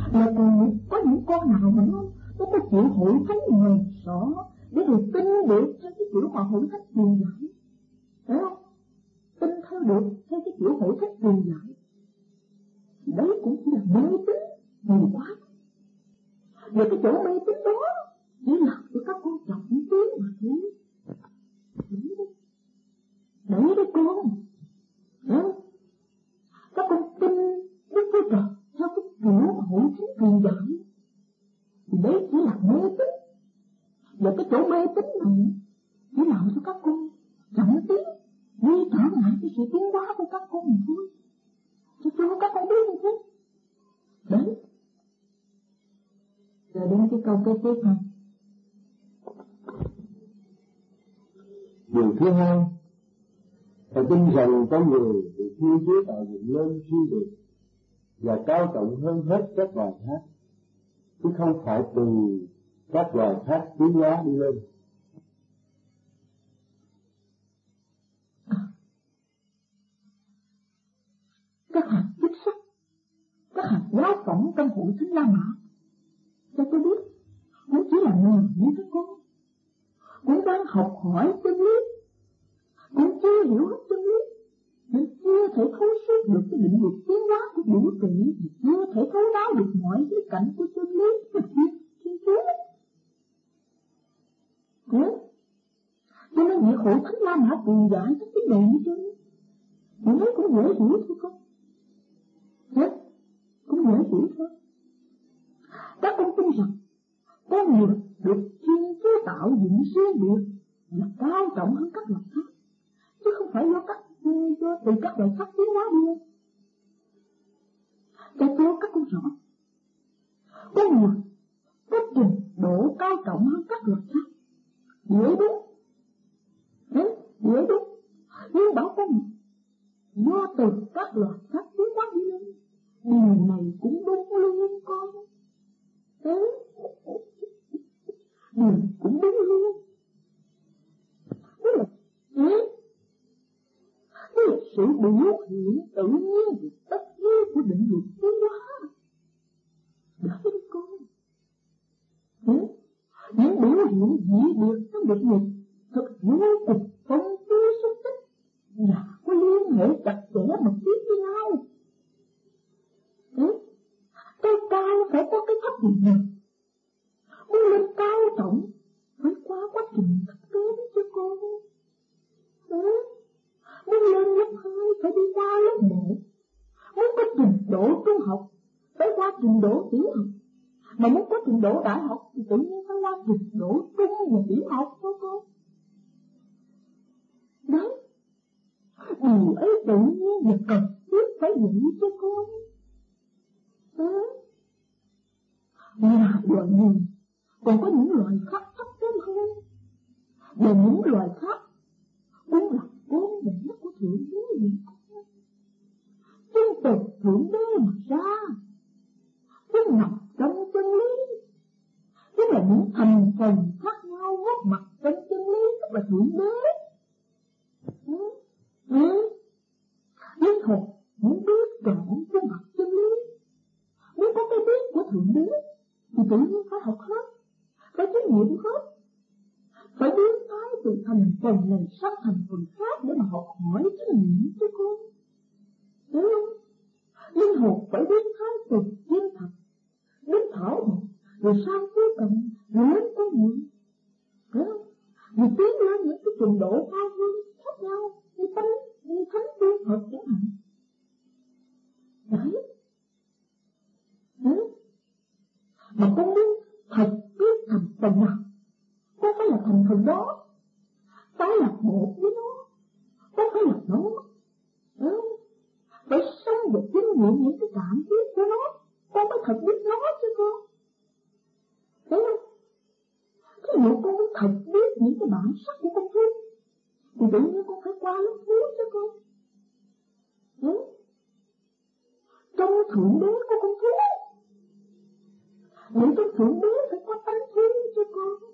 Là còn có những con nào mà nó có chịu hội thánh ngoài sọ để được tin được theo cái kiểu mà hội thánh truyền dạy, phải không? Tin theo được theo cái kiểu hội thánh truyền dạy, đấy cũng chỉ là mê tín nhiều quá. Và cái chỗ mê tín đó chỉ làm cho các con trọng tiếng mà thôi. Đấy đấy con, đó. Các con tin Đức Chúa Trời theo cái kiểu mà hội thánh truyền dạy, thì đấy chỉ là mê tín. Và cái chỗ mê tín này chỉ làm cho các con chậm tiến, gây trở ngại cái sự tiến hóa của các con mà thôi. Chứ cho các con biết như thế. Đấy. Rồi đến cái câu kế tiếp này. Điều thứ hai, thầy tin rằng con người được Thiên Chúa tạo dựng lên riêng biệt và cao trọng hơn hết các loài khác, chứ không phải từ các loài khác tiến hóa đi lên. Các hạt chức sắc, các hạt giáo phẩm trong hội thánh La Mã, cho tôi biết, cũng chỉ là người như các con, cũng đang học hỏi chân lý, cũng chưa hiểu hết chân lý, nên chưa thể thấu suốt được cái định luật tiến hóa của vũ trụ, chưa thể thấu đáo được mọi khía cạnh của chân lý và Thiên Chúa. Cho nên việc hội thánh La Mã truyền dạy các vấn đề như thế, thì nó cũng dễ hiểu thôi con. Cũng dễ hiểu thôi. Các con tin rằng con người được Thiên Chúa tạo dựng riêng biệt là cao trọng hơn các loài khác, chứ không phải do từ các loài khác tiến hóa đi lên. Cho các con rõ, con người có trình độ cao trọng hơn các loài khác, dễ đúng. Đấy, dễ đúng. Nhưng bảo con do từ các loài khác tiến hóa đi lên, điều này cũng đúng luôn con. Đấy, điều cũng đúng luôn. Tức là sự biểu hiện tự nhiên tất nhiên của định luật tiến hóa. Đó đấy con. Những biểu hiện dị biệt trong định luật thật vô cùng phong phú xúc tích và có liên hệ chặt chẽ mật thiết với nhau. Cái cao phải có cái thấp gì nhỉ? Muốn lên cao trọng phải qua quá trình thấp kém cho con. Muốn lên lớp 2 phải đi qua lớp 1. Muốn có trình độ trung học phải qua trình độ tiểu học. Mà muốn có trình độ đại học thì tự nhiên phải qua trình độ trung và tiểu học thôi con. Đấy, điều ấy tự nhiên và cần thiết phải dạy cho con. Ngoài loài người còn có những loài khác thấp kém hơn, và những loài khác cũng là con đẻ của Thượng Đế vậy. Chúng từ Thượng Đế mà ra, chúng nằm trong chân lý, tức là những thành phần khác nhau góp mặt trong chân lý, tức là Thượng Đế. Linh hồn muốn biết trọn cái mặt chân lý, muốn có cái biết của Thượng Đế thì tự nhiên phải học hết, phải kinh nghiệm hết, phải biến thái từ thành phần này sang thành phần khác để mà học hỏi kinh nghiệm cho con. Đúng không? Linh hồn phải biến thái từ thiên thạch đến thảo mộc, rồi sang cuối cùng rồi đến con người. Đúng không? Vì tiến lên những cái trình độ cao hơn khác nhau, như thánh tiên Phật chẳng hạn. Đấy. Mà con muốn thật biết thành phần nào, con phải là thành phần đó, phải là một với nó, con phải là nó. Phải sống và kinh nghiệm những cái cảm giác của nó, con mới thật biết nó chứ con. Thấy không? Thí dụ con muốn thật biết những cái bản sắc của con thú, thì tự nhiên con phải qua lớp thú chứ con. Trong Thượng Đế có con thú, những cái Thượng Đế phải có tánh thú cho con.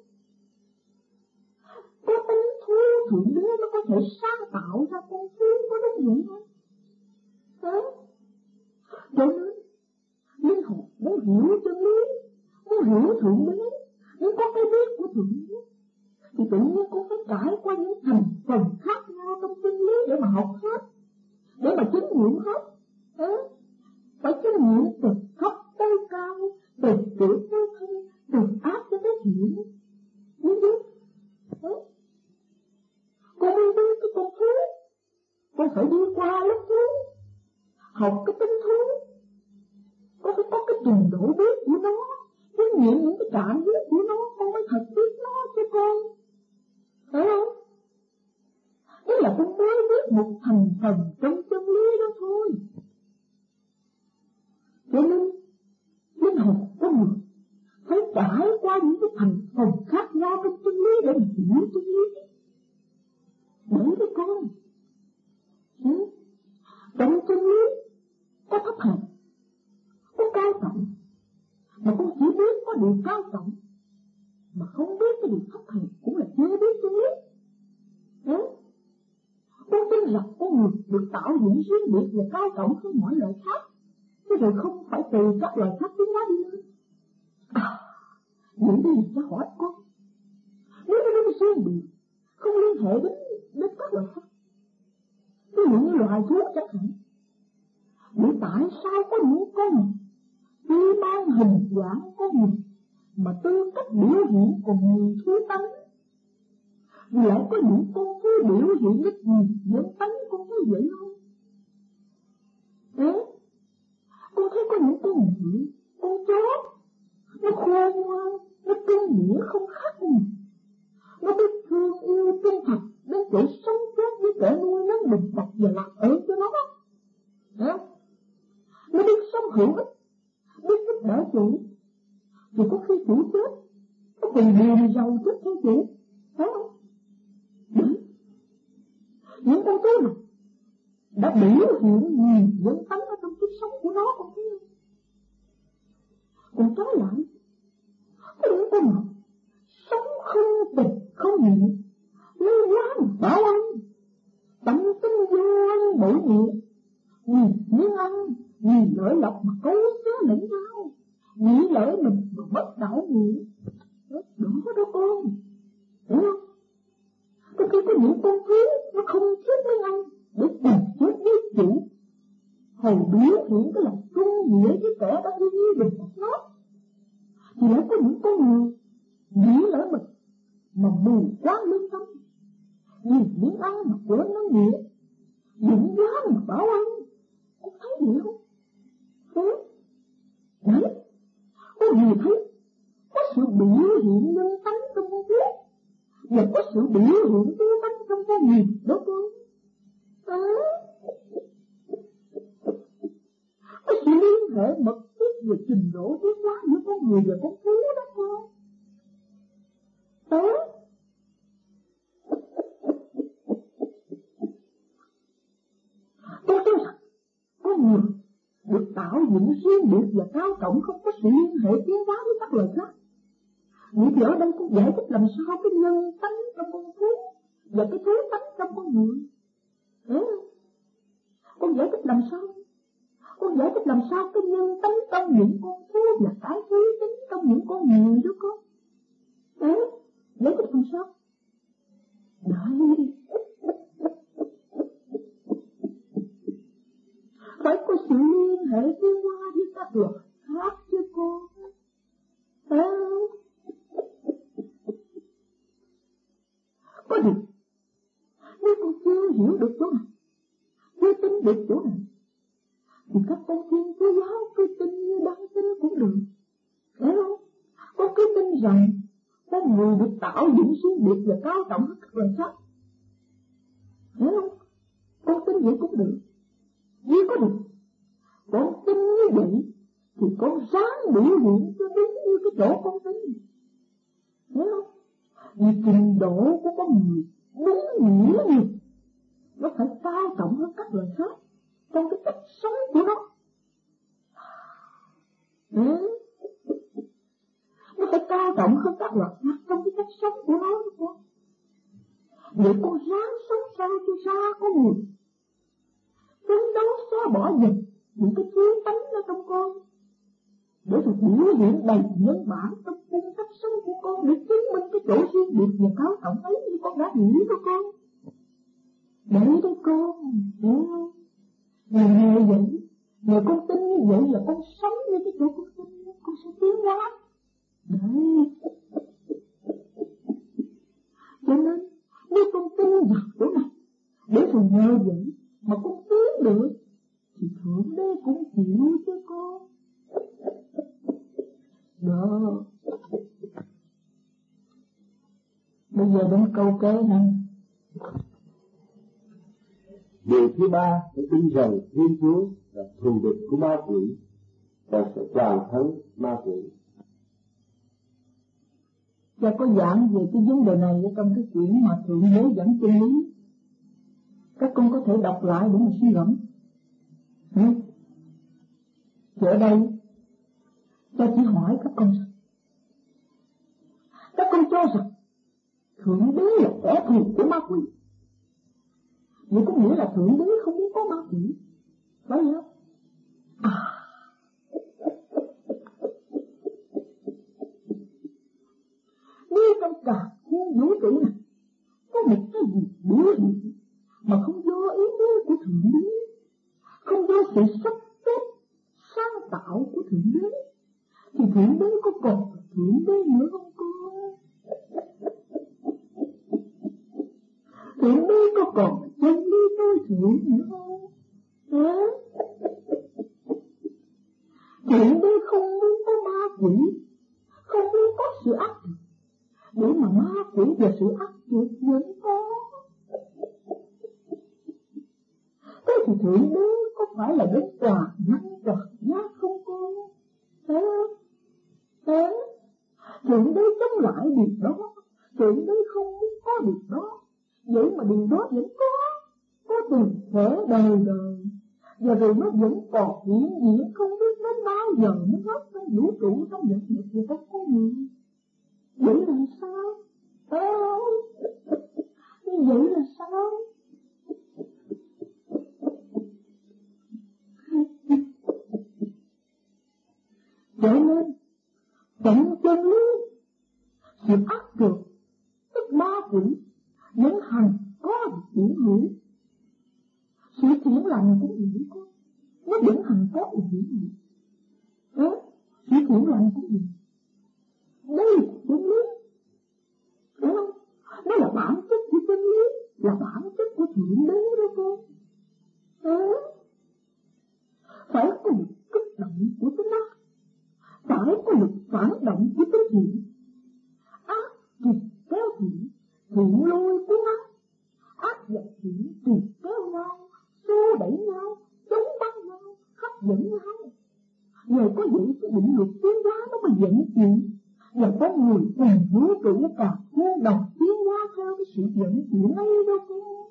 Có tánh thú Thượng Đế nó có thể sáng tạo ra con thú, có đúng vậy không? Cho nên linh hồn muốn hiểu chân lý, muốn hiểu Thượng Đế, muốn có cái biết của Thượng Đế, thì tự nhiên con phải trải qua những thành phần khác nhau trong chân lý để mà học hết, để mà chứng nghiệm hết. Phải chứng nghiệm từ thấp tới cao, từ tiểu tới thân, từ ác tới thiện. Biết không? Con đi cái con thú, con phải đi qua lớp thú, học cái tính thú, con phải có cái trình độ biết của nó, chứng nghiệm những cái cảm biết của nó, con mới thật biết nó cho con. Phải không? Đó là con mới biết một thành phần trong chân lý đó thôi. Cho nên linh hồn của người phải trải qua những cái thành phần khác nhau trong chân lý để mình hiểu chân lý. Đấy với con. Trong chân lý có thấp hèn, có cao trọng, mà con chỉ biết có điều cao trọng, mà không biết cái điều thấp hèn cũng là chưa biết chân lý. Con tin rằng con người được tạo dựng riêng biệt và cao trọng hơn mọi loài khác, chứ rồi không phải từ các loài khác tiến hóa đi lên. Những cái gì cho hỏi con, nếu nó đến riêng biệt, không liên hệ đến các loài khác, ví dụ như loài thú chẳng hạn, vì tại sao có những con tuy mang hình dạng con người mà tư cách biểu hiện còn nhiều thú tánh, lại có những con thú biểu hiện rất nhiều giống tánh con thấy vậy không? Con thấy có những con ngựa, con chó, nó khôn ngoan, nó trung nghĩa không khác gì, nó biết thương yêu chân thật đến chỗ sống chết với kẻ nuôi nó đùm bọc và làm ơn cho nó. Nó biết sống hữu ích, biết giúp đỡ chủ, thì có khi chủ chết, có quyền buồn giàu chết theo chủ, phải không? Đấy, những con thú này đã biểu hiện nhiều nhân tánh ở trong kiếp sống của nó, con thấy không? Còn trái lại, có những con nào sống không tình không nghĩa, lấy quán bảo ăn, tâm tính vô ăn bổ nghĩa, vì miếng ăn, vì lợi lộc mà cấu xé lẫn nhau, nghĩ lợi mình mà mất đạo nghĩa. Đúng đó con, hiểu không? Có khi có những con thú nó không thiết miếng ăn để tìm chết với chủ, hầu biểu hiện cái lòng trung nghĩa với kẻ đã yêu đừng một nó, thì lại có những con người nghĩ lợi mình mà mù quáng lương tâm, vì miếng ăn mà quên nó nghĩa, dựng giá mà bảo ăn. Con thấy vậy không? Đấy, có gì thấy có sự biểu hiện nhân tánh trong con thú, và có sự biểu hiện tư tánh trong con người đó con. Có sự liên hệ mật thiết về trình độ tiến hóa giữa con người và con thú đó con. Tôi cho rằng con người được tạo dựng riêng biệt và cao trọng, không có sự liên hệ tiến hóa với các loài khác. Vậy thì ở đây con giải thích làm sao cái nhân tánh trong con thú và cái thú tánh trong con người. Con giải thích làm sao? Con giải thích làm sao cái nhân tánh trong những con thú và cái thú tính trong những con người đó con. Giải thích làm sao? Đấy, phải có sự liên hệ tiến hóa với các loài khác chứ con. Có điều, nếu con chưa hiểu được chỗ này, chưa tin được chỗ này, thì các con Thiên Chúa giáo cứ tin như đang tin cũng được, hiểu không? Con cứ tin rằng con người được tạo dựng riêng biệt và cao trọng hơn các loài khác, hiểu không? Con tin vậy cũng được, vì có được. Con tin như vậy thì con ráng biểu hiện cho đúng như cái chỗ con tin, hiểu không? Vì trình độ của con người đúng nghĩa gì nó phải cao trọng hơn các loài khác trong cái cách sống của nó. Nó phải cao trọng hơn các loài khác trong cái cách sống của nó đó con. Vậy con ráng sống sao cho ra con người, phấn đấu xóa bỏ dần những cái thiếu tánh ở trong con, để rồi biểu hiện đầy nhân bản trong cung cách sống của con, để chứng minh cái chỗ riêng biệt và cao trọng ấy như con đã nghĩ đó con. Đấy đấy con, hiểu không? Nhờ vậy, nhờ con tin như vậy là con sống như cái chỗ con tin, con sẽ tiến hóa. Đấy. Cho nên, nếu con tin vào chỗ này, để rồi nhờ vậy mà con tiến được, thì Thượng Đế cũng chịu chứ con. Đó. Bây giờ đến câu kế này. Điều thứ ba, phải tin rằng Thiên Chúa là thù địch của ma quỷ và sẽ toàn thắng ma quỷ. Cha có giảng về cái vấn đề này ở trong cái quyển mà Thượng Đế giảng chân lý. Các con có thể đọc lại để mà suy gẫm. Thì ở đây, cha chỉ hỏi các con cho rằng Thượng Đế là kẻ thù của ma quỷ. Vậy có nghĩa là Thượng Đế không muốn có ma quỷ, phải không? Nếu trong cả khu vũ trụ này có một cái gì biểu hiện mà không do ý muốn của Thượng Đế, không do sự sắp xếp sáng tạo của Thượng Đế, thì Thượng Đế có còn là Thượng Đế nữa không con? Thượng Đế có còn là chân lý tối thượng nữa không? Thượng Đế không muốn có ma quỷ, không muốn có sự ác liệt, để mà ma quỷ và sự ác liệt vẫn có. Thế thì Thượng Đế có phải là đến toàn năng toàn giác không con? Thấy không? Thế Thượng Đế chống lại điều đó, Thượng Đế không muốn có điều đó, vậy mà điều đó vẫn có từ thuở đời đời, và rồi nó vẫn còn hiện diện không biết đến bao giờ mới hết trong vũ trụ, trong vật vật và các con người. Vậy là sao? Như vậy là sao? Cho nên tận chân lý, sự ác trượt, tức ma quỷ, những hành có được chuyển hữu. Sự thiện lành cũng vậy con, nó vẫn hành có được chuyển hữu. Sự thiện lành cũng vậy. Đây là chân lý, đúng không? Nó là bản chất của chân lý, là bản chất của Thượng Đế đó con. Phải có lực kích động của tính ác, phải có lực phản động của tính thiện. Ác trượt kéo thiện, thiện lôi cuốn ác, ác và thiện trượt kéo nhau, xô đẩy nhau, chống băng nhau, hấp dẫn nhau. Nhờ có vậy cái định luật tiến hóa nó mới dẫn chuyển, và con người cùng vũ trụ cả muôn đồng tiến hóa theo cái sự dẫn chuyển ấy đó con.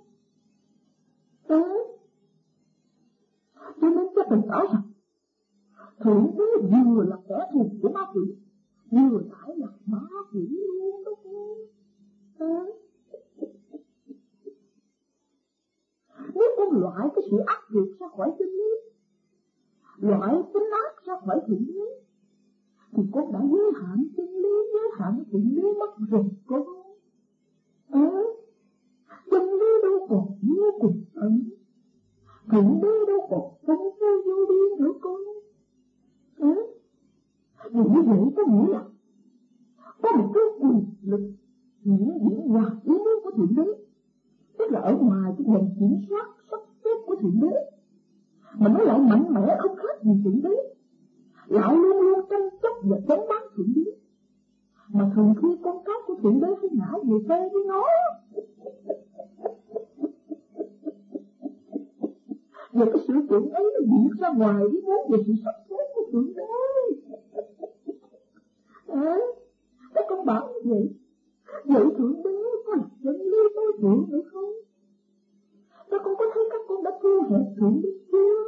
Cho nên các bạn rõ ràng Thượng Đế vừa là kẻ thù của ma quỷ, vừa phải là ma quỷ luôn đó con. Nếu con loại cái sự ác liệt ra khỏi chân lý, loại tính ác ra khỏi Thượng Đế, thì con đã giới hạn chân lý, giới hạn Thượng Đế mất rồi con. Chân lý đâu còn vô cùng ẩn, Thượng Đế đâu còn không vô biên nữa con. Vì như vậy có nghĩa là có một cái quyền lực diễn ngoài ý muốn của Thượng Đế, tức là ở ngoài cái nền kiểm soát sắp xếp của Thượng Đế, mà nó lại mạnh mẽ không khác gì Thượng Đế, lại luôn luôn tranh chấp và chống bán Thượng Đế, mà thường khi con cái của Thượng Đế hay ngã về phe với nó. Và cái sự kiện ấy nó diễn ra ngoài ý muốn về sự sắp xếp của Thượng Đế. Các con bảo như vậy, vậy Thượng Đế có là chân lý tối thượng nữa không? Các con có thấy các con đã thu hẹp Thượng Đế chưa?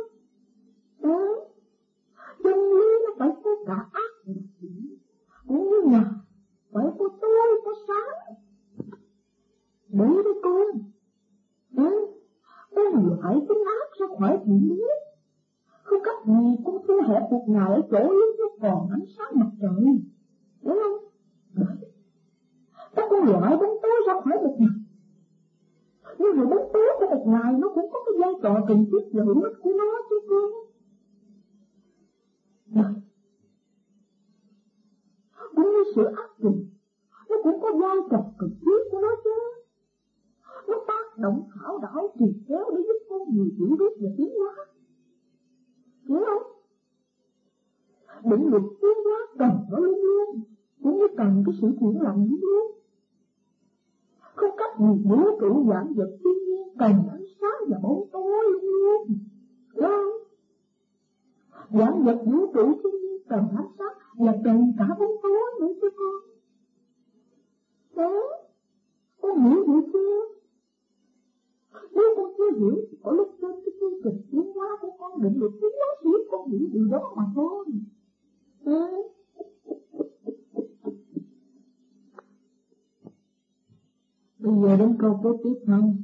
Chân lý nó phải có cả ác và thiện, cũng như là phải có tối có sáng. Đấy đấy con. Con loại tính ác ra khỏi Thượng Đế, không cách gì cũng thu hẹp một ngày ở chỗ lý cho còn ánh sáng mặt trời, đúng không? Đấy, các con loại bóng tối ra khỏi một ngày, nhưng mà bóng tối của một ngày nó cũng có cái vai trò cần thiết và hữu ích của nó chứ con. Đấy, cũng như sự ác tình, nó cũng có vai trò cần thiết của nó chứ. Nó tác động khảo đảo trì kéo để giúp con người hiểu biết và tiến hóa, hiểu không? Định luật tiến hóa cần nó luôn luôn, cũng như cần cái sự thiện lành luôn luôn. Không cách gì vũ trụ vạn vật thiên nhiên cần ánh sáng và bóng tối luôn luôn, hiểu không? Vạn vật vũ trụ thiên nhiên cần ánh sáng và cần cả bóng tối nữa chứ con. Thế, con hiểu vậy chưa? Nếu con chưa hiểu thì có lúc trên cái chương trình tiến hóa của con, định luật tiến hóa sẽ con hiểu điều đó mà thôi. Bây giờ đến câu kế tiếp không?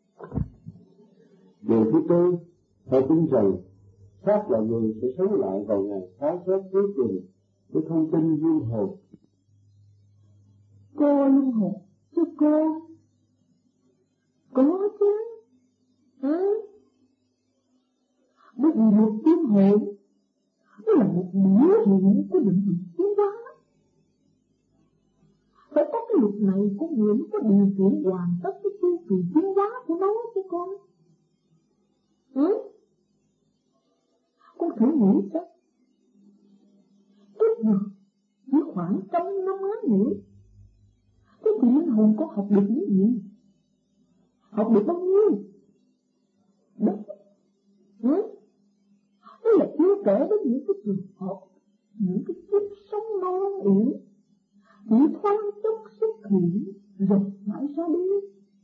Điều thứ tư, thầy tin rằng xác là người sẽ sống lại vào ngày phán xét cuối cùng với thông tin luân hồi. Cô luân hồi chứ cô? Có chứ. Bởi vì một luân hồi nó là một biểu hiện của định luật tiến hóa. Phải có cái luật này con người mới có điều kiện hoàn tất cái chu kỳ tiến hóa của nó chứ con. Con thử nghĩ chắc ít rồi, chỉ khoảng 100 năm ngắn nữa, thế thì linh hồn con học được những gì? Học được bao nhiêu? Đấy. Đó là chưa kể đến những cái trường hợp, những cái kiếp sống non yếu, chỉ thoáng chốc xuất hiện rồi mãi ra đi.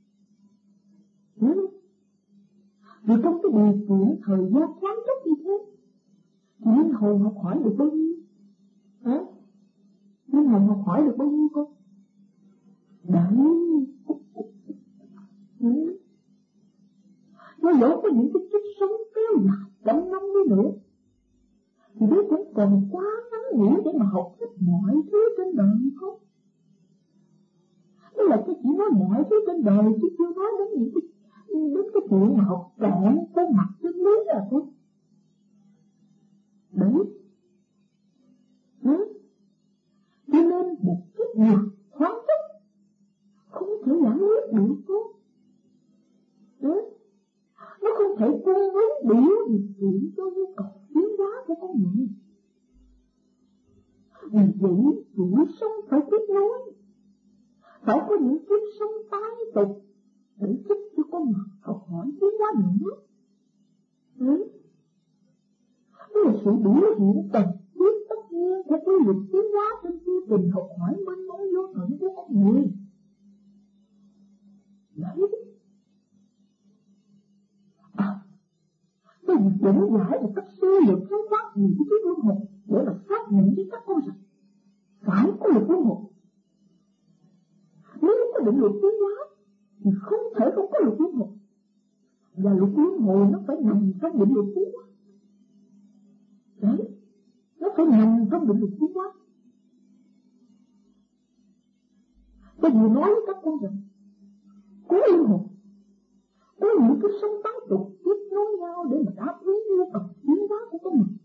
Vì trong cái điều kiện thời gian thoáng chốc như thế, thì linh hồn học hỏi được bao nhiêu? Linh hồn học hỏi được bao nhiêu con? Đấy. Nó dẫu có những cái kiếp sống kéo dài 100 năm đi nữa, thì đứa cũng còn quá ngắn ngủi để mà học hết mọi thứ trên đời không? Đó là cái chỉ nói mọi thứ trên đời, chứ chưa nói đến những cái chuyện mà học trọn cái mặt chân lý là thôi. Đấy. Cho nên một chút nhạc thoáng chốc không thể giải quyết được thôi. Nó không thể cung ứng đủ điều kiện cho nhu cầu tiến hóa của con người. Vì vậy, chuỗi sống phải tiếp nối, phải có những kiếp sống tái tục để giúp cho con người học hỏi tiến hóa nữa. Đó là sự biểu hiện cần thiết tất nhiên của quy luật tiến hóa trên chu trình học hỏi mênh mông vô tận của con người. Đấy. Tôi dẫn giải một cách sơ lược khái quát những cái thuyết luân hồi để mà xác nhận với các con rằng phải có luật luân hồi. Nếu có định luật tiến hóa thì không thể không có luật luân hồi, và luật luân hồi nó phải nằm trong định luật tiến hóa. Đấy, nó phải nằm trong định luật tiến hóa. Tôi vừa nói với các con rằng có luân hồi, có những cái sống tái tục tiếp nối nhau để mà đáp ứng nhu cầu tiến hóa của con người.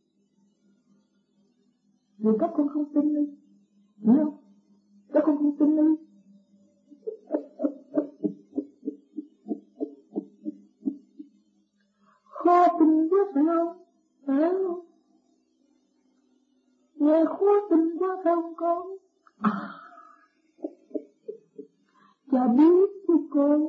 Vì các con không tin đi, hiểu không? Các con không tin đi. Khó tin quá phải không? Phải không? Nghe khó tin quá phải không con? Cha biết chứ con.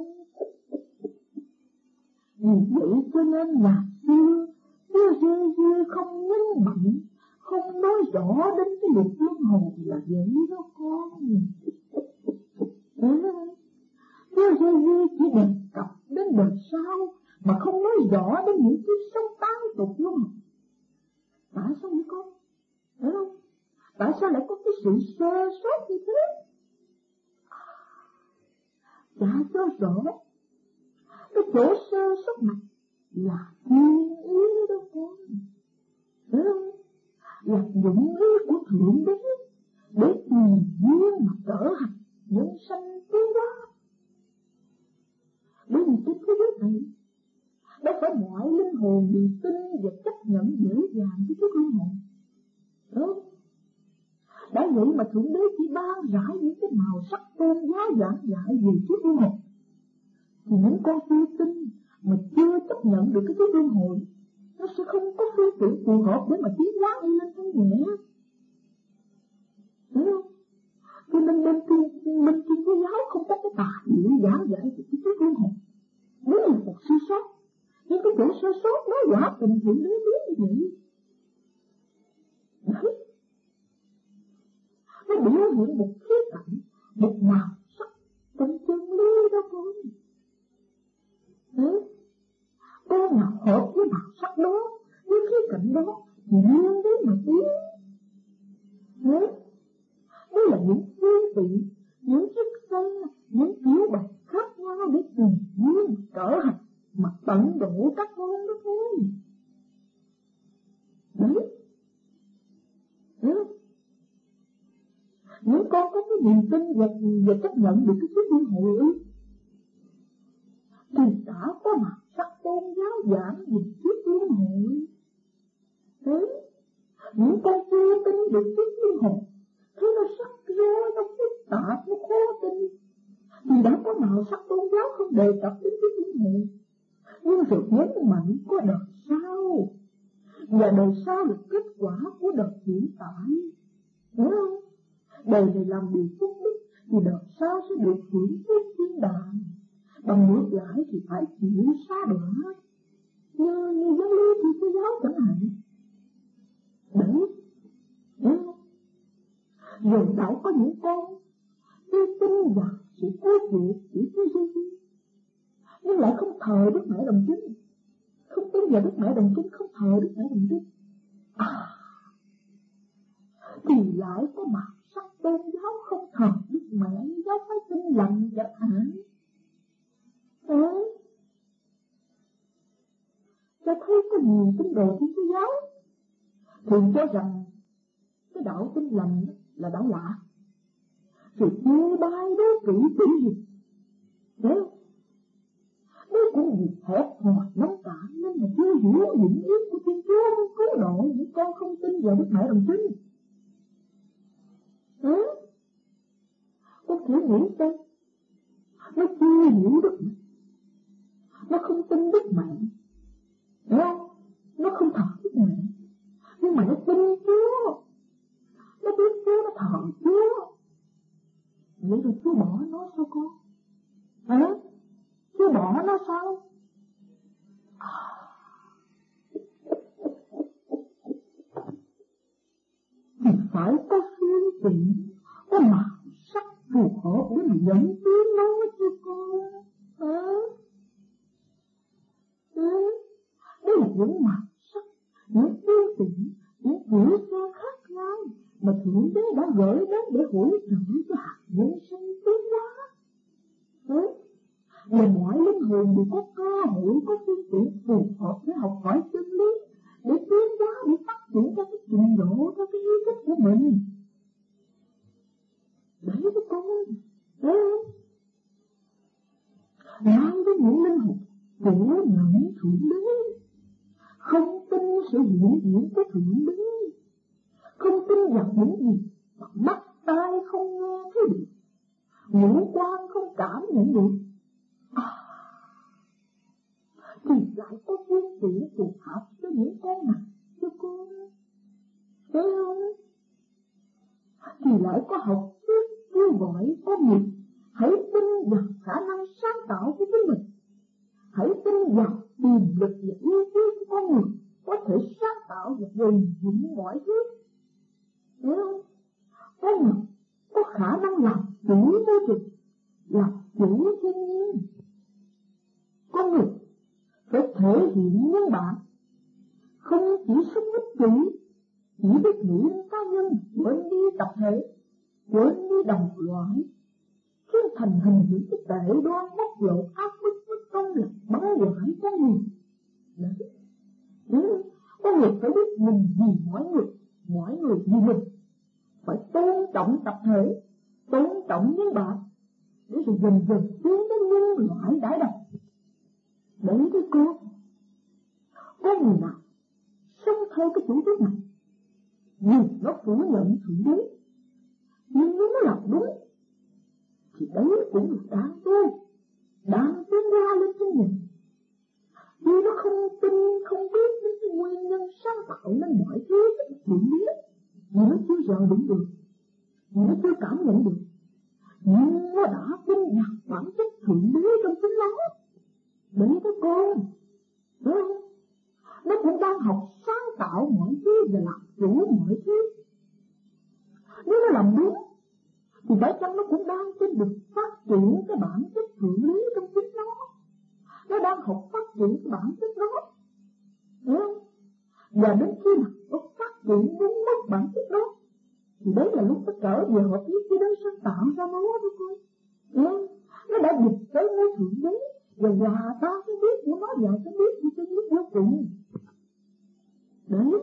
Vì vậy cho nên là xưa Chúa Giê-xu không nhấn mạnh, không nói rõ đến cái luật luân hồi là vậy đó con. Chúa Giê-xu chỉ đề cập đến đời sau mà không nói rõ đến những kiếp sống tái tục luân hồi. Tại sao vậy con? Hiểu không? Tại sao lại có cái sự sơ sót như thế? Chả cho rõ. Cái chỗ sơ sót này là thiên ý đó con. Hiểu không? là dụng ý của Thượng Đế để tùy duyên mà trở hành nhân sanh tiến hóa. Bởi vì trên thế giới này đâu phải mọi linh hồn đều tin và chấp nhận dễ dàng với cái luân hồi. Đúng. Đã vậy mà Thượng Đế chỉ ban rải những cái màu sắc tôn giáo giảng dạy về cái luân hồi, thì những con chưa tin mà chưa chấp nhận được cái luân hồi, nó sẽ không có phương tiện phù hợp để mà tiến hóa đi lên thanh nhẹ. Đúng không? Cho nên bên Thiên Chúa giáo không có cái tài liệu giảng dạy về cái luân hồi. Nếu là một sơ sót, nhưng cái chỗ sơ sót nó quả tình Thượng Đế biết như vậy. Đấy. Nó biểu hiện một khía cạnh, một màu sắc trong chân lý đó thôi. Đấy. Con nào hợp với màu sắc đó, với khía cạnh đó, thì liên đến mà tiến. Đấy. Đây là những phương tiện, những chiếc xe, những kiểu bày khác nhau để tùy duyên trở hành mà tận độ các con đó thôi. Đấy. Đấy. Những con có cái niềm tin và chấp nhận được cái thuyết luân hồi ấy, thì đã có mặt sắc tôn giáo giảng về thuyết luân hồi. Thế những con chưa tin được thuyết luân hồi, thế nó sắc rối, nó phức tạp, nó khó tin, thì đã có màu sắc tôn giáo không đề cập đến thuyết luân hồi. Nhưng sự nhấn mạnh có đời sau, và đời sau là kết quả của đời hiện tại. Đúng không? Đời này làm điều phúc đức thì đời sau sẽ được hưởng phước thiên đàng, bằng ngược lại thì phải chịu sa đọa, như giáo lý Thiên Chúa giáo chẳng hạn. Đấy. Rồi đã có những con chưa tin vào sự cứu chuộc của Chúa Giêsu, nhưng lại không thờ Đức Mẹ Đồng Trinh, không tin vào Đức Mẹ Đồng Trinh, không thờ Đức Mẹ Đồng Trinh, thì lại có màu sắc tôn giáo không thờ Đức Mẹ, giáo phái Tin Lành chẳng hạn. Đấy. Cho thấy có nhiều tín đồ Thiên Chúa giáo thường cho rằng cái đạo Tin Lành là đạo lạ, rồi chê bai đối trị tử gì. Đấy. Đấy cũng vì hẹp hòi nóng cạn nên mà chưa hiểu những ý của Thiên Chúa muốn cứu độ những con không tin vào Đức Mẹ Đồng Trinh. Con thử nghĩ xem, nó chưa hiểu Đức Mẹ, nó không tin Đức Mẹ, hiểu không? Nó không thờ Đức Mẹ, nhưng mà nó tin Chúa, nó biết Chúa, nó thờ Chúa. Vậy rồi Chúa bỏ nó sao con? Chúa bỏ nó sao? Thì phải có phương tiện, có màu sắc phù hợp để mà dẫn tiến nó chứ con. Đây là những màu sắc, những phương tiện, những kiểu xe khác nhau mà Thượng Đế đã gửi đến để hỗ trợ cho hạt nhân sinh tiến hóa. Và mọi linh hồn đều có cơ hội, có phương tiện phù hợp để học hỏi chân lý, để tiến hóa, để phát triển cho cái trình độ, cho cái ý thức của mình. Đấy các con, đấy không? Nói với những linh hồn của những Thượng Đế, không tin sự hiện diện của Thượng Đế, không tin vào những gì mà mắt tai không nghe thấy được, ngũ quan không cảm nhận được, thì lại có phương tiện phù hợp cho những con này cho con, thấy không? Thì lại có học thuyết kêu gọi con người hãy tin vào khả năng sáng tạo của chính mình, hãy tin vào tiềm lực và ưu thế của con người có thể sáng tạo và gây dựng mọi thứ, thấy không? Con người có khả năng làm chủ môi trường, làm chủ thiên nhiên. Con người phải thể hiện nhân bản, không chỉ sống ích kỷ, chỉ biết nghĩ đến cá nhân, quên đi tập thể, quên đi đồng loại, khiến thành hình những cái tệ đoan bóc lột áp bức bất công là bắn hoại con người. Đấy. Con người phải biết mình vì mọi người, mỗi người như mình phải tôn trọng tập thể, tôn trọng nhân bản, để rồi dần dần tiến đến nhân loại đại đồng. Đấy cái con người nào sống theo cái chủ trương này, dù nó phủ nhận thượng đế, nhưng nếu nó làm đúng thì đấy cũng là đáng tu, đáng tiến qua lên trên mình. Vì nó không tin, không biết đến cái nguyên nhân sáng tạo nên mọi thứ cái chuyện biết, vì nó chưa rờ đúng được, vì nó chưa cảm nhận được, nhưng nó đã tin nhận bản chất thượng đế trong chính nó. Đấy cái con, đúng không? Nó cũng đang học sáng tạo mọi thứ và làm chủ mọi thứ. Nếu nó làm đúng thì phải chăng nó cũng đang trên được phát triển cái bản chất thượng đế trong chính nó. Nó đang học phát triển cái bản chất đó, hiểu không? Và đến khi nào nó phát triển đúng mất bản chất đó thì đấy là lúc nó trở về hợp nhất với đấng sáng tạo ra nó đó coi. Hiểu không? Nó đã dịch tới ngôi thượng đế và hòa ta cái biết của nó và cái biết của chân lý vô cùng. Đấy.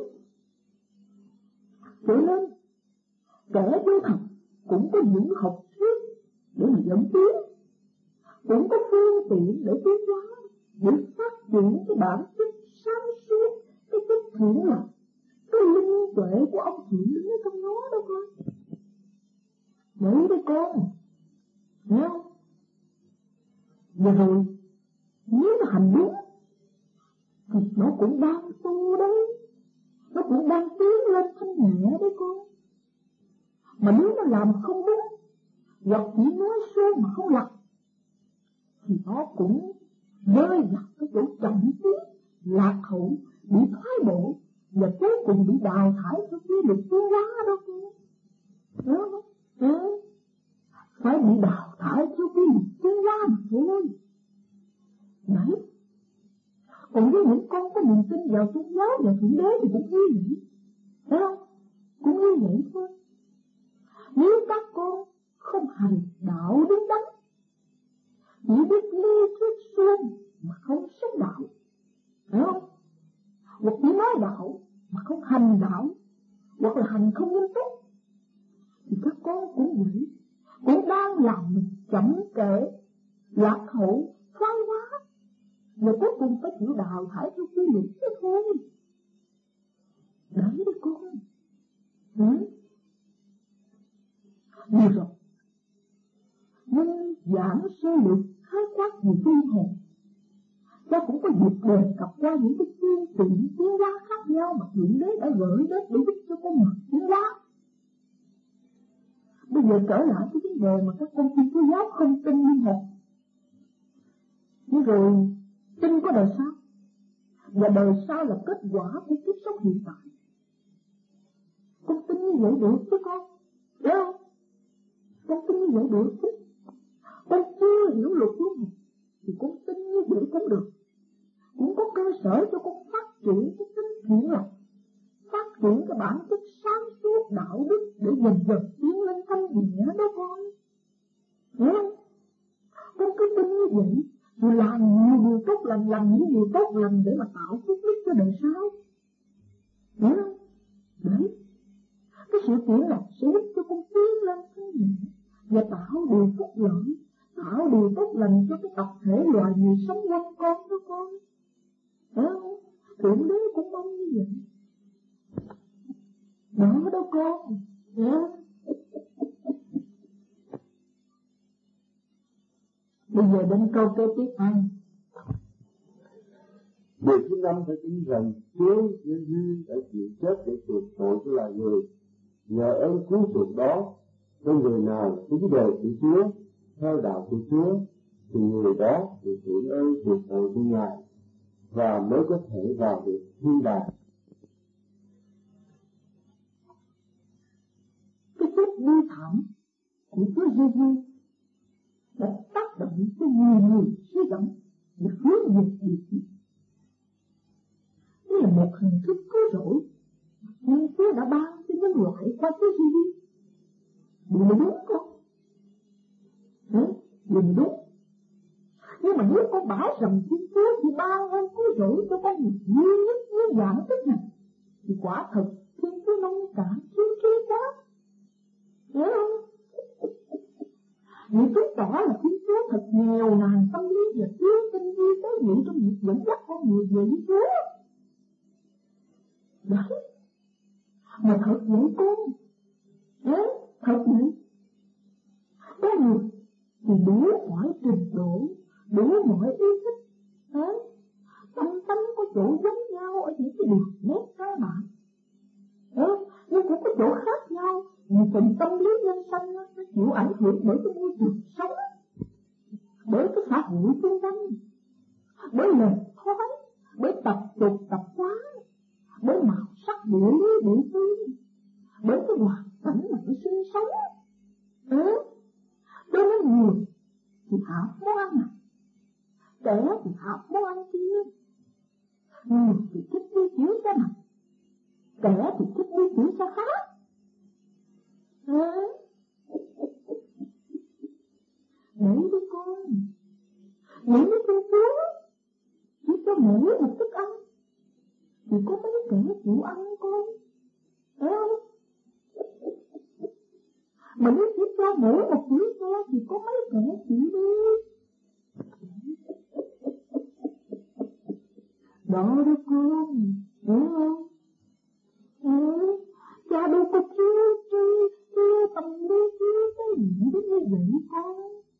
Cho nên kẻ vô thần cũng có những học thuyết để mà dẫn tiến, cũng có phương tiện để tiến hóa, để phát triển cái bản chất sáng suốt, cái chất thiện lành, cái linh tuệ của ông thượng đế trong nó đâu con. Đấy đấy con, nghe không? Và rồi nếu nó hành đúng thì nó cũng đang tu đấy, nó cũng đang tiến lên thanh nhẹ đấy con. Mà nếu nó làm không đúng, hoặc chỉ nói xuông mà không làm, thì nó cũng rơi vào cái chỗ chậm tiến, lạc hậu, bị thoái bộ, và cuối cùng bị đào thải theo quy luật tiến hóa đó con. Đúng không? Ừ. Phải bị đào thải theo quy luật tiến hóa mà thôi. Đấy. Còn với những con có niềm tin vào tôn giáo và thượng đế thì cũng như vậy, thấy không? Cũng như vậy thôi. Nếu các con không hành đạo đúng đắn, chỉ biết lý thuyết suông mà không sống đạo, thấy không? Hoặc chỉ nói đạo mà không hành đạo, hoặc là hành không nghiêm túc, thì các con cũng vậy, cũng đang làm mình chậm trễ, lạc hậu, thoái hóa, và cuối cùng phải chịu đào thải theo quy luật thế thôi. Đấy đấy con. Như rồi, nhưng giảng sơ lược khái quát về tinh hồn, ta cũng có dịp đề cập qua những cái phương tiện tiến hóa khác nhau mà Thượng Đế đã gửi đến để giúp cho con người tiến hóa. Bây giờ trở lại cái vấn đề mà các con Thiên Chúa giáo không tin linh hồn. Nhưng rồi tin có đời sau, và đời sau là kết quả của kiếp sống hiện tại. Con tin như vậy được chứ con, đúng không? Con tin như vậy được chứ. Con chưa hiểu luật luân hồi thì con tin như vậy cũng được, cũng có cơ sở cho con phát triển cái tính thiện lành, phát triển cái bản chất sáng suốt đạo đức để dần dần tiến lên thanh nhẹ đó con. Hiểu không? Con cứ tin như vậy, rồi làm nhiều điều tốt lành, làm những điều tốt lành để mà tạo phúc đức cho đời sau. Hiểu không? Đấy. Cái sự kiện này sẽ giúp cho con tiến lên thanh nhẹ và tạo điều phúc lợi, tạo điều tốt lành cho cái tập thể loài người sống quanh con đó con. Hiểu không? Thượng Đế cũng mong như vậy. Đó đâu con. Hiểu? Bây giờ đến câu kế tiếp ăn. Điều thứ 5 phải tin rằng Chúa Giêsu đã chịu chết để chuộc tội của loài người. Nhờ ơn cứu chuộc đó, con người nào tín đồ của Chúa, theo đạo của Chúa, thì người đó được hưởng ơn chuộc tội của Ngài và mới có thể vào được thiên đàng. Cái chết bi thảm của Chúa Giêsu đã tác động cho nhiều người suy gẫm và hướng về địa ngục. Đây là một hình thức cứu rỗi nhưng Chúa đã ban cho nhân loại qua Chúa Giêsu. Điều này đúng không? Điều này đúng. Nhưng mà nếu con bảo rằng Thiên Chúa chỉ ban ơn cứu rỗi cho con người duy nhất với dạng tích này, thì quả thật Thiên Chúa nông cả thiếu trí quá. Hiểu không? Vậy chứng tỏ là Thiên Chúa thật nghèo nàn tâm lý và thiếu tinh vi tế nhị trong việc dẫn dắt con người về với Chúa. Đấy, mà thật vậy con. Đấy, thật vậy. Có người thì đủ mọi trình độ, đủ mọi ý thích. Đấy, tâm tánh có chỗ giống nhau ở những cái đường nét cơ bản. Đấy, nhưng cũng có chỗ khác nhau. Vì phần tâm lý nhân sanh nó chịu ảnh hưởng bởi cái môi trường sống, bởi cái xã hội xung quanh, bởi lời thói, bởi tập tục tập quán, bởi màu sắc địa lý địa phương, bởi cái hoàn cảnh mà nó sinh sống. Cho nên người thì học món ăn này, trẻ thì học món ăn kia. Người thì thích đi chiếu xe này, trẻ thì thích đi chiếu xe khác. Đấy đi con, nghĩ với Thiên Chúa, chỉ cho mỗi một thức ăn thì có mấy kẻ chịu ăn con, thấy không? Mà nếu chỉ cho mỗi một chiếc xe thì có mấy kẻ chịu đi. Đó đó con, hiểu không? Cha đâu có chiêu tâm lý chiêu cái gì đó như vậy con.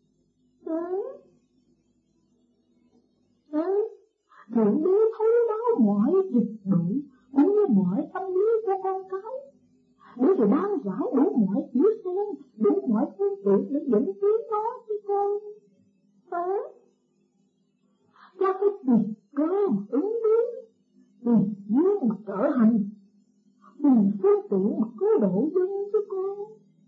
Thượng Đế thấu đáo mọi trình độ cũng như mọi tâm lý của con cái, để rồi ban giải đủ mọi kiểu sen, đủ mọi phương tiện để dẫn tiến nó chứ con. Cha phải tùy cơ mà ứng biến, tùy duyên mà trở hành, tùy phương tiện mà cứu độ dân chứ con.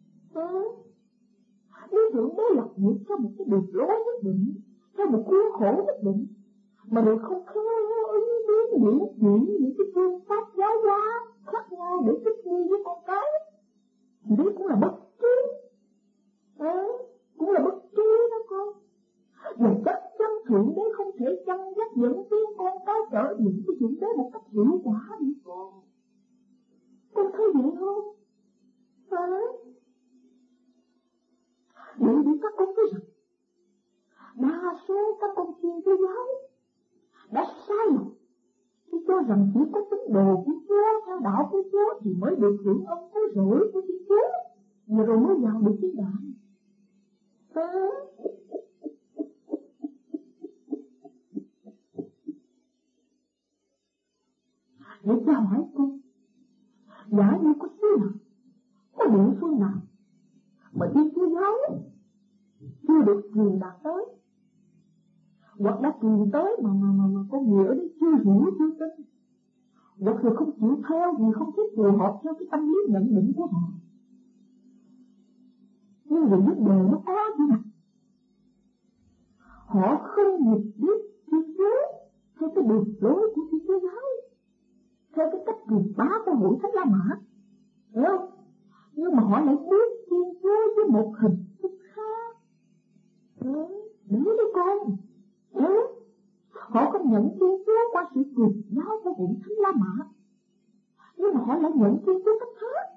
Nếu Thượng Đế lập nghiệp cho một cái đường lối nhất định, cho một khuôn khổ nhất định, mà rồi không khéo ứng biến diễn chuyển những cái phương pháp giáo hóa khác nhau để thích nghi với con cái, thì đấy cũng là bất trí. Cũng là bất trí đó con. Và chắc chắn Thượng Đế không thể chăm dắt dẫn tiến con cái trở về với Thượng Đế một cách hiệu quả đi con. Con thấy vậy không? Bởi vì các con thấy rằng đa số các con Thiên Chúa giáo đã sai lầm khi cho rằng chỉ có tín đồ của Chúa, theo đạo của Chúa thì mới được hưởng ân cứu rỗi của Thiên Chúa, và rồi mới vào được thiên đàng. Vậy cha hỏi con, giả như có xứ nào, có địa phương nào mà Thiên Chúa giáo chưa được truyền đạt tới, hoặc đã truyền tới mà con người ở đây chưa hiểu chưa tin, hoặc là không chịu theo vì không thích phù hợp theo cái tâm lý nhận định của họ, nhưng vì vấn đề nó có như này, họ không nhận biết Thiên Chúa theo cái đường lối của Thiên Chúa giáo, theo cái cách truyền bá của hội Thánh La Mã, hiểu không? Nhưng mà họ lại biết Thiên Chúa với một hình thức khác. Đấy đấy con. Họ không nhận Thiên Chúa qua sự truyền giáo của hội Thánh La Mã, nhưng mà họ lại nhận Thiên Chúa cách khác.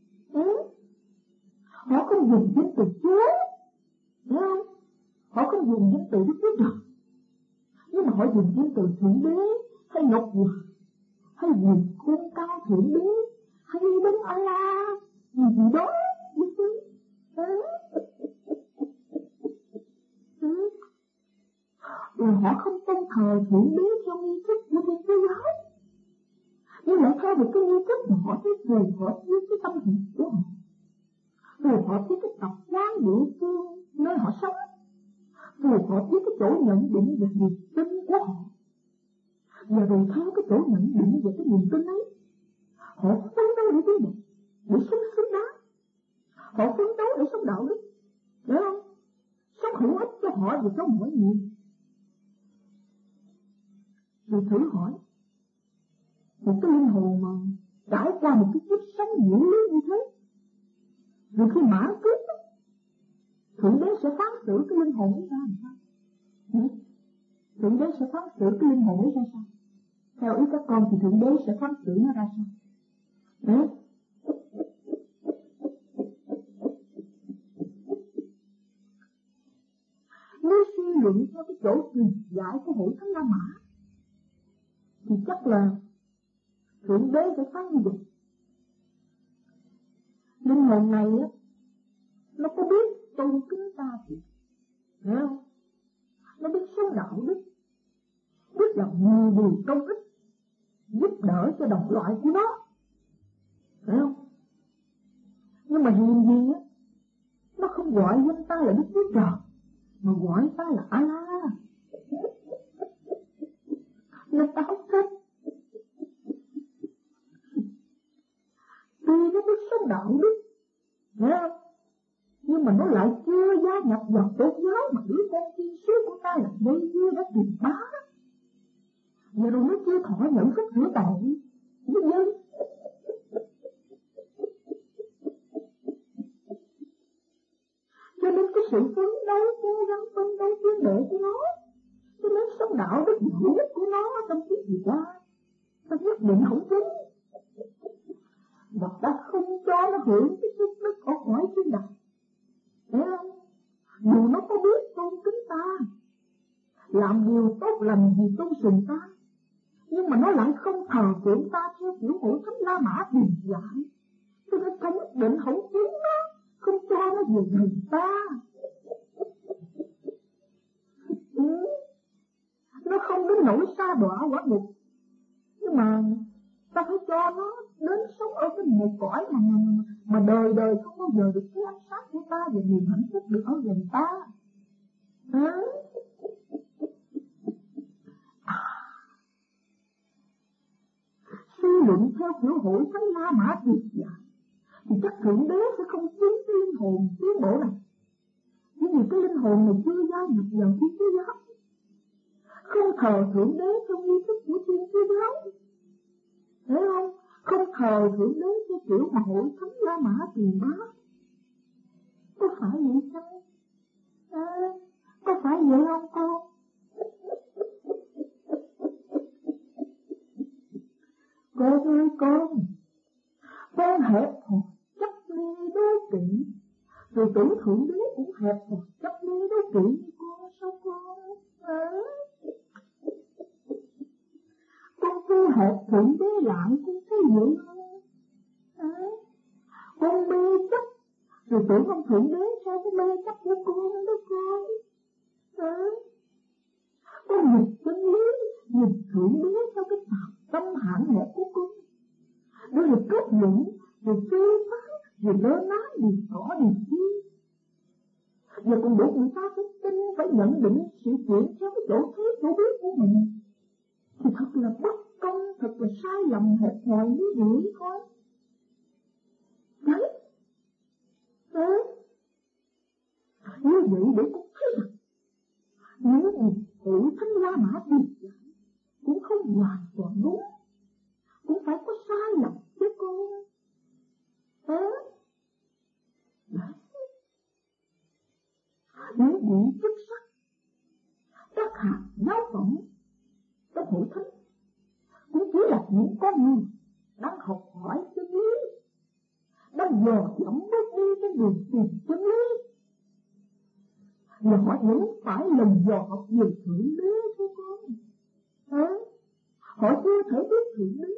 Họ không dùng danh từ Chúa, hiểu không? Họ không dùng danh từ Đức Chúa Trời, nhưng mà họ dùng danh từ Thượng Đế, hay Ngọc Hoàng, hay quyền khôn cao Thượng Đế, hay Đấng Allah, gì đó như thế. Là họ không tôn thờ Thượng Đế theo nghi thức của Thiên Chúa giáo, nhưng lại theo một cái nghi thức mà họ thấy phù hợp với cái tâm hình của họ, phù hợp với cái tập quán địa phương nơi họ sống, phù hợp với cái chỗ nhận định về niềm tin của họ. Và rồi theo cái chỗ nhận định về cái niềm tin ấy, họ phấn đấu để tiến bộ, để sống xứng đáng. Họ phấn đấu để sống đạo đức, hiểu không? Sống hữu ích cho họ và cho mọi người. Rồi thử hỏi, một cái linh hồn mà trải qua một cái kiếp sống nhiễu lý như thế, rồi khi mãn kiếp, Thượng Đế sẽ phán xử cái linh hồn ấy ra làm sao? Thượng Đế sẽ phán xử cái linh hồn ấy ra sao? Theo ý các con thì Thượng Đế sẽ phán xử nó ra sao? Đấy. luận theo cái chỗ truyền giải của Hội Thánh La Mã, thì chắc là Thượng Đế sẽ phán như vậy. Linh hồn này á, nó có biết tôn kính ta thì, hiểu không? Nó biết sống đạo đức, biết làm nhiều điều công ích, giúp đỡ cho đồng loại của nó, hiểu không? Nhưng mà hiền gì á, nó không gọi danh ta là Đức Chúa Trời, mà gọi ta là Allah. Nên ta không thích. Tuy nó biết sống đạo đức, hiểu không? Nhưng mà nó lại chưa gia nhập vào tôn giáo mà đứa con thiên sứ của ta là Mê Gia đã truyền bá. Và rồi nó chưa thọ nhận phép rửa tội với dân. Cho nên cái sự phấn đấu, cố gắng phấn đấu tiến bộ của nó, cho nên sống đạo đức hữu ích của nó trong cái gì qua, ta nhất định không tính. Và ta không cho nó hưởng cái phước đức ở cõi thiên đàng. Thấy không? Dù nó có biết tôn kính ta, làm điều tốt lành vì tôn sùng ta, nhưng mà nó lại không thờ phượng ta theo kiểu Hội Thánh La Mã truyền dạy. Cho nên ta nhất định không kiếm nó, không cho nó về gần ta. Nó không đến nỗi sa đọa quả ngục, nhưng mà ta phải cho nó đến sống ở cái một cõi mà đời đời không bao giờ được cái ánh sáng của ta và niềm hạnh phúc được ở gần ta. Suy luận theo kiểu Hội Thánh La Mã tuyệt dạy thì chắc Thượng Đế sẽ không khiến cái linh hồn tiến bộ này, nhưng vì cái linh hồn này chưa gia nhập vào Thiên Chúa giáo, không thờ Thượng Đế theo nghi thức của Thiên Chúa giáo, thấy không? Không thờ Thượng Đế theo kiểu mà Hội Thánh La Mã truyền bá. Có phải vậy chăng? Có phải vậy không con? Con ơi con hẹp hòi chấp ly đố kỵ, rồi tưởng Thượng Đế cũng hẹp hòi chấp ly đố kỵ như con, sao con? Con thu hẹp Thượng Đế lại, con thấy vậy không? Con mê chấp, rồi tưởng ông Thượng Đế sao cái mê chấp của con đó con? Con nhìn chân lý, nhìn Thượng Đế theo cái tâm hạn hẹp của con, đó là kết luận, rồi phê phán, rồi lơ ná điều tỏ điều chi. Và còn buộc người ta phải tin, phải nhận định sự chuyện theo cái chỗ thấy, chỗ biết của mình, thì thật là bất công, thật là sai lầm hẹp hòi như vậy thôi. Đấy. Như vậy để con thấy rằng những gì Hội Thánh La Mã truyền dạy cũng không hoàn toàn đúng, cũng phải có sai lầm chứ con. Đấy. Những vị chức sắc, các hạt giáo phẩm trong Hội Thánh cũng chỉ là những con người đang học hỏi chân lý, đang dò dẫm bước đi trên đường tìm chân lý, và họ vẫn phải lần dò học về Thượng Đế thôi con. Họ chưa thể biết Thượng Đế.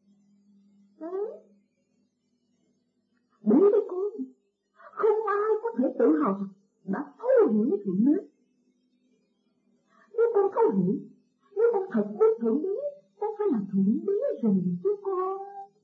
Đúng đấy con, không ai có thể tự hào rằng đã thấu hiểu Thượng Đế. Nếu con thấu hiểu, nếu con thật biết Thượng Đế, con phải là Thượng Đế rồi chứ con.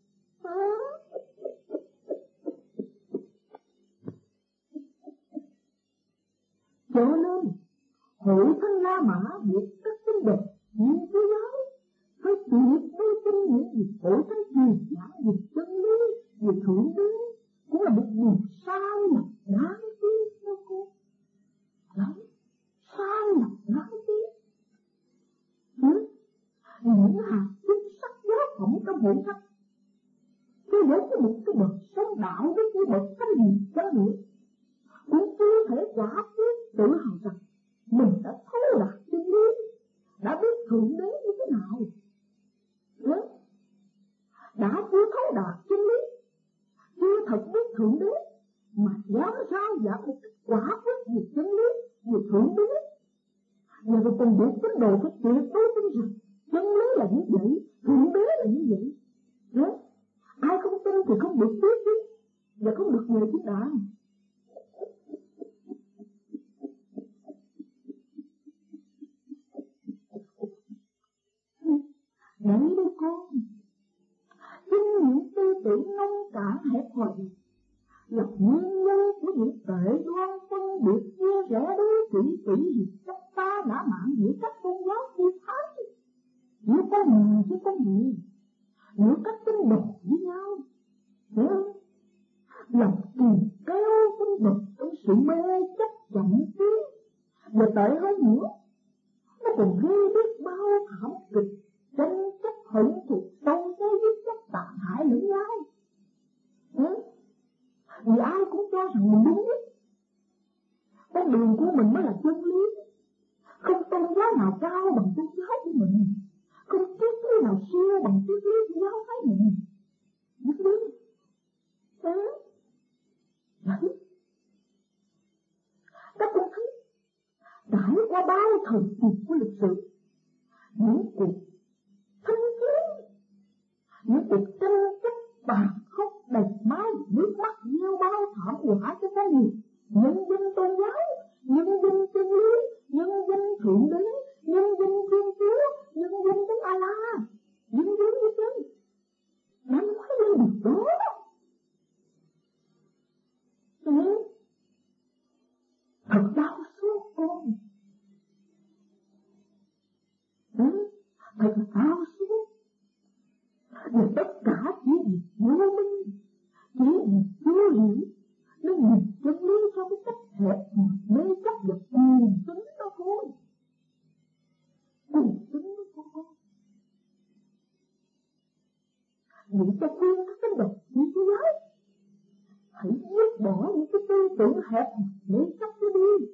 Cho nên Hội Thánh La Mã buộc các tín đồ Thiên Chúa giáo phải tuyệt đối tin những gì Hội Thánh truyền giảng về chân lý, về Thượng Đế, cũng là một điều sai lầm đáng tiếc đó cô. Đấy, sai lầm đáng tiếc. Những hạt chức sắc giáo phẩm trong Hội Thánh, chứ với cái một cái bậc sống đạo đức như bậc Thánh Hiền chăng nữa, cũng chưa thể giả quyết tự hào rằng mình đã thấu đạt chân lý, đã biết Thượng Đế như thế nào. Đã chưa thấu đạt chân lý, chưa thật biết Thượng Đế, mà dám rao giảng một cách quả quyết về chân lý, về Thượng Đế, Và rồi còn buộc tín đồ phải tuyệt đối tin rằng chân lý là như vậy, thượng đế là như vậy. Đó. Ai không tin thì không được tiếp chứ, và không được nhờ thiên đàng. Đấy đấy con, chính những tư tưởng nông cạn hẹp hòi là nguyên nhân của những tệ đoan phân biệt chia rẽ đối trị tỷ hiệp chấp ta ngã mạn giữa các tôn giáo phi thái, giữa con người với con người, giữa các tín đồ với nhau. Hiểu không? Lòng kỳ kéo tinh vật trong sự mê chấp chậm tiến, và tệ hơn nữa, nó còn gây biết bao thảm kịch, tranh chấp hận thù sâu xa giết chóc tàn hại lẫn nhau. Vì ai cũng cho rằng mình đúng nhất, con đường của mình mới là chân lý, không tôn giáo nào cao bằng tôn giáo của mình, không triết lý nào siêu bằng triết lý của giáo phái mình. Biết không? Đấy. Các con thấy trải qua bao thời kỳ của lịch sử, những cuộc thanh chiến, những cuộc tranh chấp tàn khốc đầy máu nước mắt gieo bao thảm họa cho con người, nhân danh tôn giáo, nhân danh chân lý, nhân danh thượng đế, nhân danh thiên chúa, nhân danh Đức Allah, nhân danh như thế. Đã nói lên điều đó. Thật đau xót con. Thật là đau xót. Và tất cả chỉ vì vô minh, chỉ vì chưa hiểu, nên nhìn chân lý theo cái cách hẹp mê chấp và cuồng tín đó thôi. Cuồng tín đó của con. Vậy ta khuyên các tín đồ như thế giới, hãy dứt bỏ những cái tư tưởng hẹp mê chấp đó đi.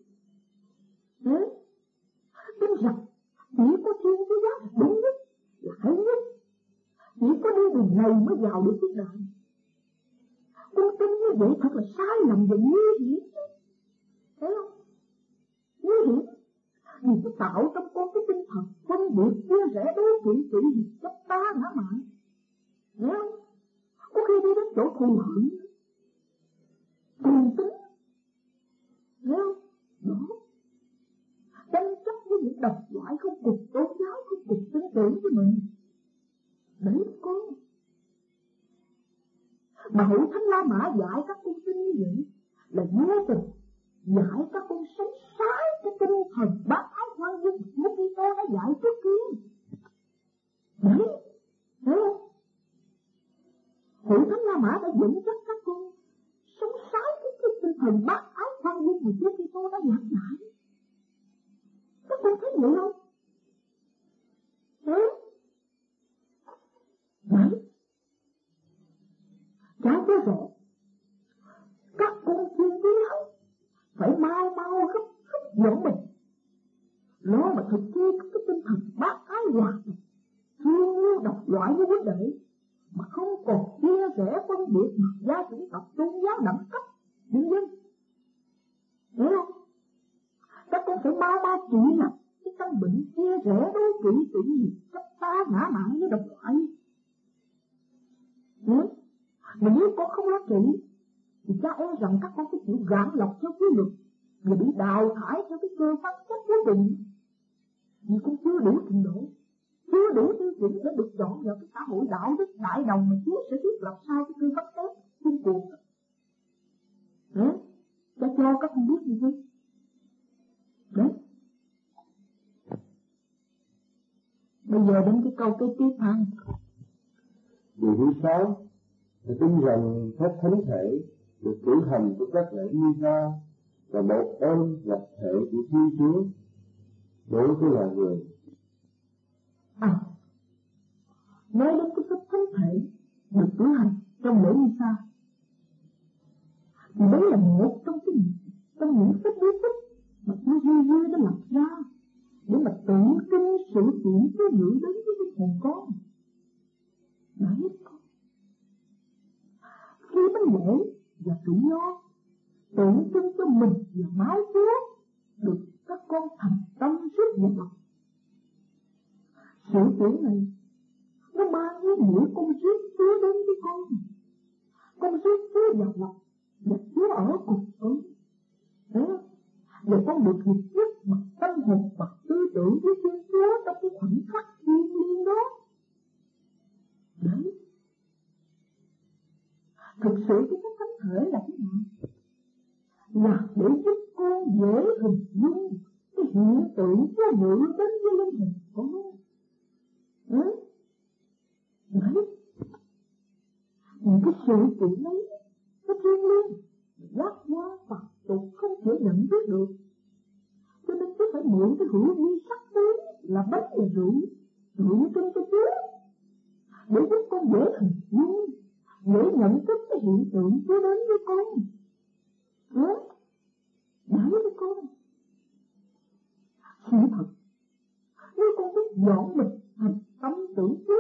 Tin rằng chỉ có thiên chúa giáo đúng nhất, là hay nhất, chỉ có đi đường này mới vào được thiên đàng. Con tin như vậy thật là sai lầm và nguy hiểm. Thấy không? Nguy hiểm. Vì nó tạo trong con cái tinh thần phân biệt chia rẽ đối trị trị gì chấp ta ngã mạn. Thấy không? Có khi đi đến chỗ thù hận, cuồng tín. Thấy không? Đó. Tranh chấp với những độc loại không cùng tôn giáo, không cùng tin tưởng với mình. Đấy con. Mà Hội Thánh La Mã dạy các con tin như vậy là vô tình dạy các con sống sai cái tinh thần bác ái khoan dung Chúa Kitô đã dạy trước kia. Đấy, thấy không? Hội Thánh La Mã đã dẫn dắt các con sống sai cái tinh thần bác ái khoan dung mà Chúa Kitô đã giảng dạy. Các con thấy vậy không? Đấy. Chả có rõ. Các con thiên chúa phải mau gấp dọn mình, lo mà thực thi cái tinh thần bác ái hòa bình, thương yêu độc loại với huynh đệ, mà không còn chia rẽ phân biệt mặt gia chủng tộc tôn giáo đẳng cấp, nhân dân. Hiểu không? Các con phải mau trị lập cái căn bệnh chia rẽ đối trị tự nhiên, chấp ta ngã mạn với độc loại. Mà nếu con không lo trị thì cha e rằng các con phải chịu gạn lọc theo quy luật và bị đào thải theo cái cơ pháp chất cuối cùng. Vì con chưa đủ trình độ, chưa đủ tiêu chuẩn để được chọn vào cái xã hội đạo đức đại đồng mà Chúa sẽ thiết lập sau cái cơ pháp chất chung cuộc. Cha cho các con biết như thế. Đấy. Bây giờ đến cái câu kế tiếp ha. Điều thứ 6 là tin rằng phép thánh thể được cử hành của các lễ Misa là một ơn lập thể của Thiên Chúa đối với loài người. Nói đến cái phép thánh thể được cử hành trong lễ Misa thì đấy là một trong những phép bí tích mà Chúa Giêsu đã lập ra để mà tượng trưng sự kiện Chúa gửi đến với cái hồn con. Đấy con. Khi bánh lễ và trụ nho tượng trưng cho mình và máu Chúa được các con thành tâm suốt một lòng. Sự tưởng này nó mang ý nghĩa con rước Chúa đến với con rước Chúa vào lòng và Chúa ở cùng con. Và con được hiệp nhất bằng tâm hồn và tư tưởng với Thiên Chúa trong cái khoảnh khắc thiêng liêng đó. Đấy, thực sự cái thánh thể là thế nào? Là để giúp con dễ hình dung cái hiện tượng Chúa ngự đến với linh hồn con. Đấy, những cái sự kiện ấy nó thiêng liêng, giác hóa phật tục không thể nhận biết được, cho nên Chúa phải mượn cái hữu vi sắc tướng là bánh và rượu tượng trưng cho Chúa để giúp con dễ hình dung, dễ nhận thức cái hiện tượng Chúa đến với con. Đấy với con, sự thật nếu con biết dọn mình thành tâm tưởng